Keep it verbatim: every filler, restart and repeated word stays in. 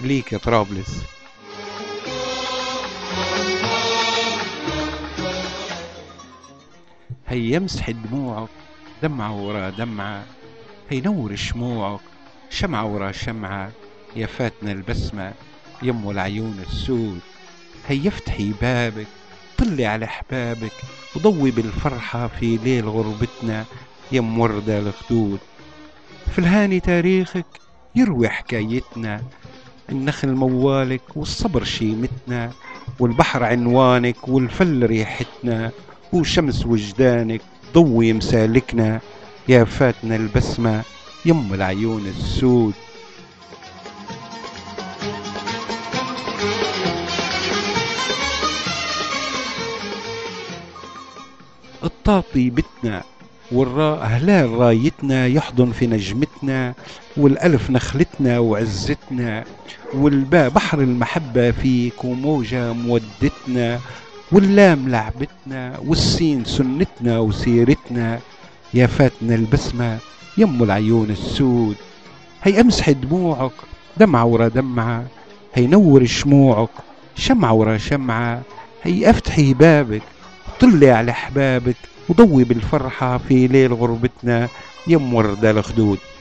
ليك يا طرابلس. هيا امسح دموعك دمعة ورا دمعة، هينور شموعك شمعة ورا شمعة، يا فاتنا البسمة يم العيون السود. هيا افتحي بابك طلي على احبابك، وضوي بالفرحة في ليل غربتنا يم وردة الخدود. في الهاني تاريخك يروي حكايتنا، النخل موالك والصبر شيمتنا، والبحر عنوانك والفل ريحتنا، وشمس وجدانك ضوي مسالكنا، يا فاتنا البسمة يم العيون السود. الطاطي بتنا والراء هلال رايتنا يحضن في نجمتنا، والألف نخلتنا وعزتنا، والباء بحر المحبة فيك وموجة مودتنا، واللام لعبتنا والسين سنتنا وسيرتنا، يا فاتنا البسمة يم العيون السود. هي امسح دموعك دمعة ورا دمعة، هي نور شموعك شمعة ورا شمعة، هي افتحي بابك طلي على احبابك، وضوي بالفرحة في ليل غربتنا يم وردة الخدود.